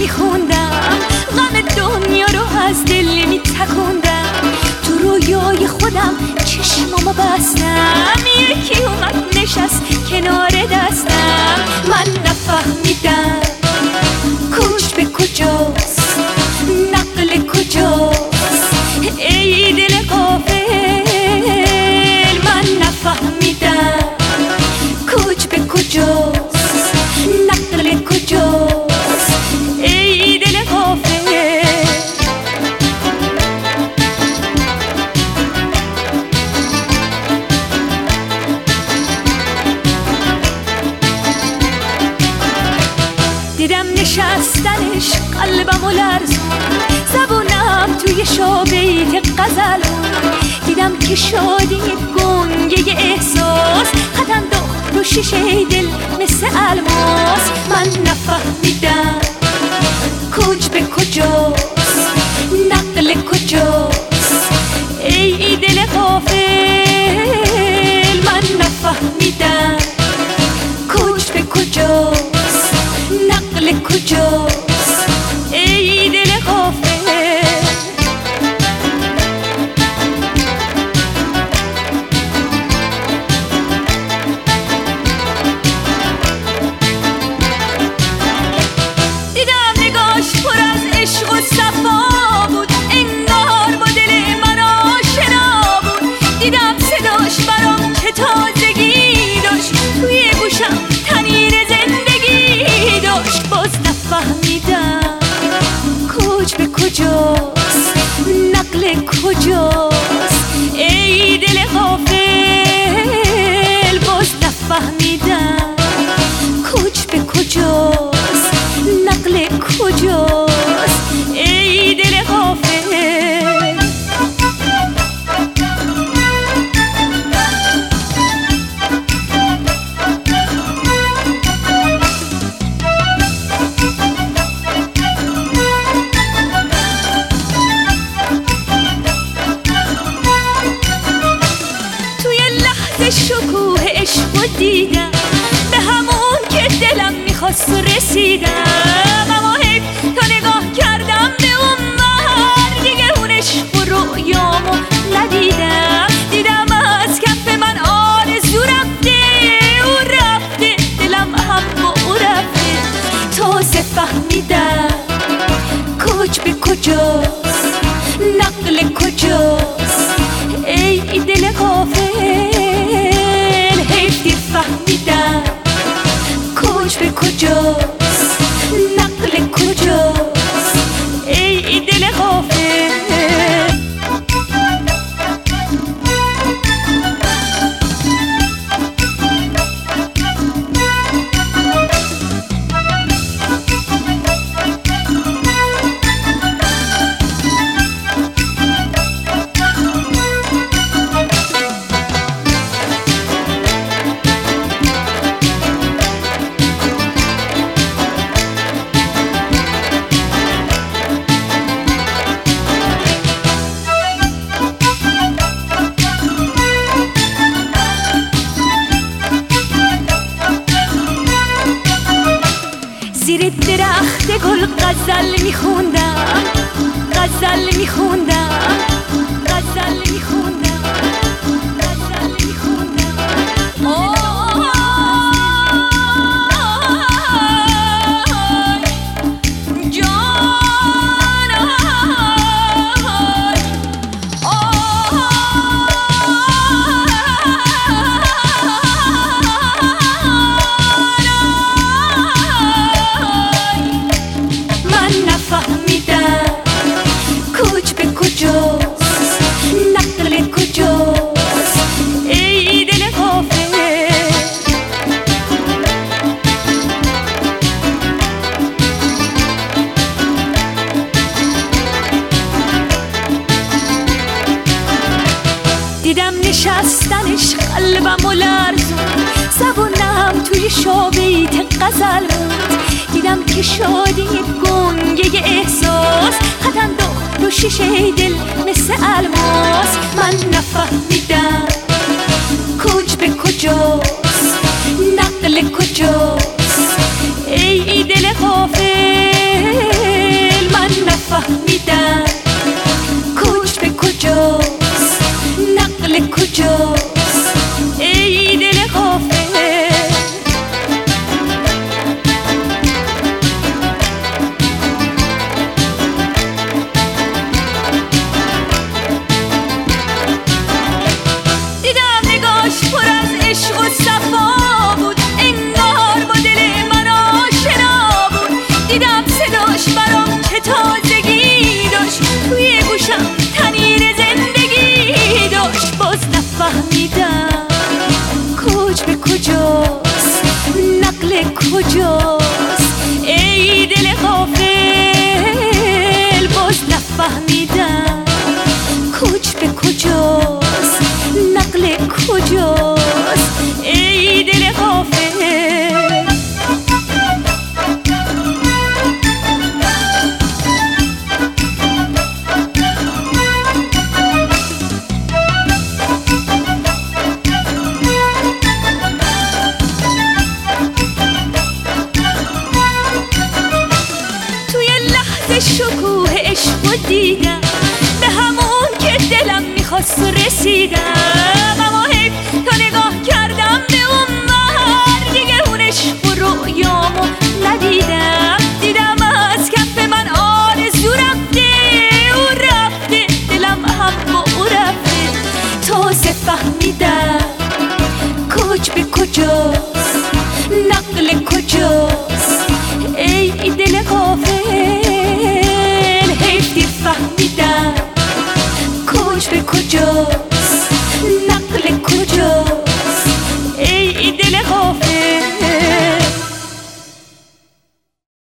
میخوندم، غم دنیا رو از دل میتکوندم. تو رویای خودم چشمامو بستم، یکی اومد نشست کنار دستم. من نفهمیدم کوچ به کجاست، نقل کجاست، ای دل غافل. من نفهمیدم کوچ به کجاست، نقل کجاست، ای دل غافل. دیدم نشستنش قلبمو لرزون، زبونم توی شابیت غزل بود. دیدم که شادی گنگه احساس خط انداخت رو شیشه دل مثل الماس. من نفهمیدم کوچ به کجاست، نقل کجاست، ای دل غافل. من نفهمیدم کوچ به کجاست، نقل کجاست، ای دل غافل. دیدم نگاش پر از عشق و صفا بود، انگار با دل من آشنا بود. دیدم صداش برام که تازگی داشت، توی گوشم تنین زندگی داشت. باز نفهمیدم کوچ به کجاست، نقل کجاست، ای دل غافل. باز نفهمیدم کوچ به کجاست، نقل کجاست، ای دل غافل. شکوه عشق و دیدم، به همون که دلم میخواست رسیدم. اما حیف تا نگاه کردم به اون مهر، دیگه اون عشق و رویامو ندیدم. دیدم از کف من آرزو رفته، او رفته، دلم هم با او رفته. تازه فهمیدم کوچ به کجاست، نقل کجاست، ای دل غافل. فهمیدم کوچ به کجاست، نقل کجاست، ای دل غافل. زیر درخت گل غزل میخوندم، غزل میخوندم، غزل میخوندم، غزل میخوندم. کوچ به کجاست، نقل کجاست، ای دل غافل. دیدم نشستنش قلبمو لرزون، زبونم توی شابیت غزل بود. دیدم که شادی گنگه احساس خط انداخت رو شیشه دل مثل الماس. من نفهمیدم کوچ به کجاست، نقل کجاست، ای دل غافل. نفهمیدم کوچ به کجاست، نقل کجاست ای دل غافل. دیدم نگاش پر از عشق و صفا بود، انگار با دل من آشنا بود. دیدم صداش برام که تازگی داشت، توی گوشم تنیر زندگی داشت. باز نفهمیدم کوچ به کجاست، نقل کجاست ای دل غافل. باز نفهمیدم کوچ به کجاست، نقل کجاست ای دل غافل. شکوه عشق و دیدم، به همون که دلم میخواست رسیدم. اما حیف تا نگاه کردم به اون مهر، دیگه اون عشق و رویامو ندیدم. دیدم از کف من آرزو رفته، او رفته دلم هم با او رفته. تازه فهمیدم کوچ به کجاست، نقل کجاست ای دل غافل. فهمیدم کوچ به کجاست،